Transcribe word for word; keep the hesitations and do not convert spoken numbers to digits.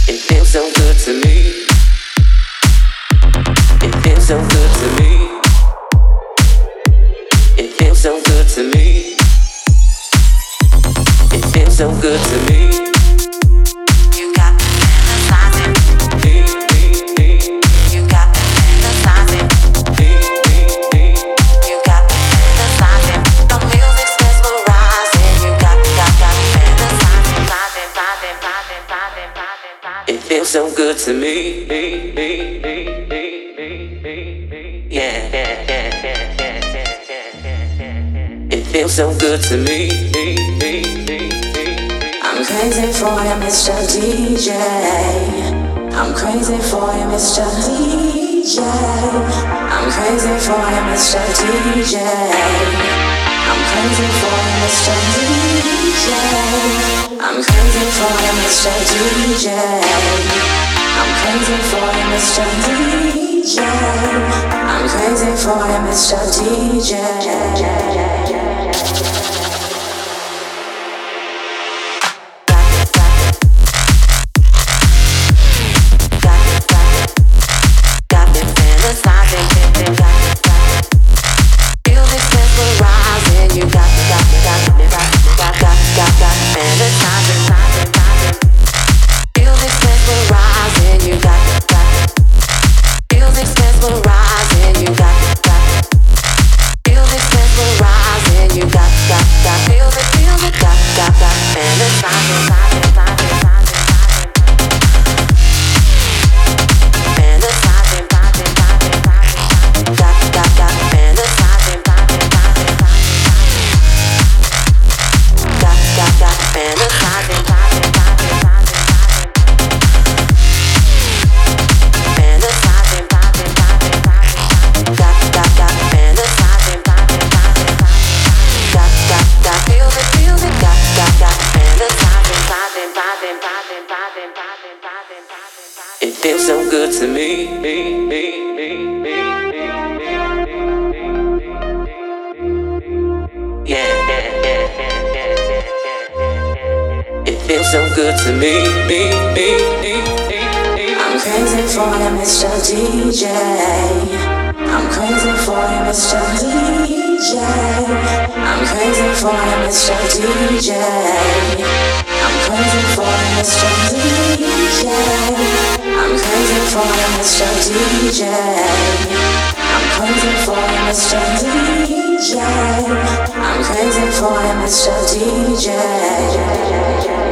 It feels so good to me. It feels so good to me. It feels so good to me. It feels so good to me. You got me fantasizing. Me, me, me. You got me fantasizing. Me, me, me. You got me fantasizing. The music's mesmerizing. You got, got, got me fantasizing. Fantasizing, fantasizing, fantasizing, fantasizing. It feels so good to me. Me, me, me, me, me, me, me. Yeah, yeah, yeah, yeah, yeah, yeah, yeah, yeah. It feels so good to me. Me, me, me, me. I'm crazy for you, Mister D J. I'm crazy for you, Mister D J. I'm crazy for you, Mister D J. I'm crazy for you, Mister D J. I'm crazy for you, Mister D J. I'm crazy for you, Mister D J. I'm crazy for you, Mister D J. It feels so good to me. Me, me, me, me, me, me. Yeah, yeah, yeah, yeah, yeah, yeah, yeah. It feels so good to me. Me, me, me, me, me. I'm crazy for you, Mister D J. I'm crazy for you, Mister D J. I'm crazy for you, Mister D J. I'm crazy for you, Mister D J. I'm crazy for you, Mister D J. I'm crazy for you, Mister D J. I'm crazy for you, Mister D J.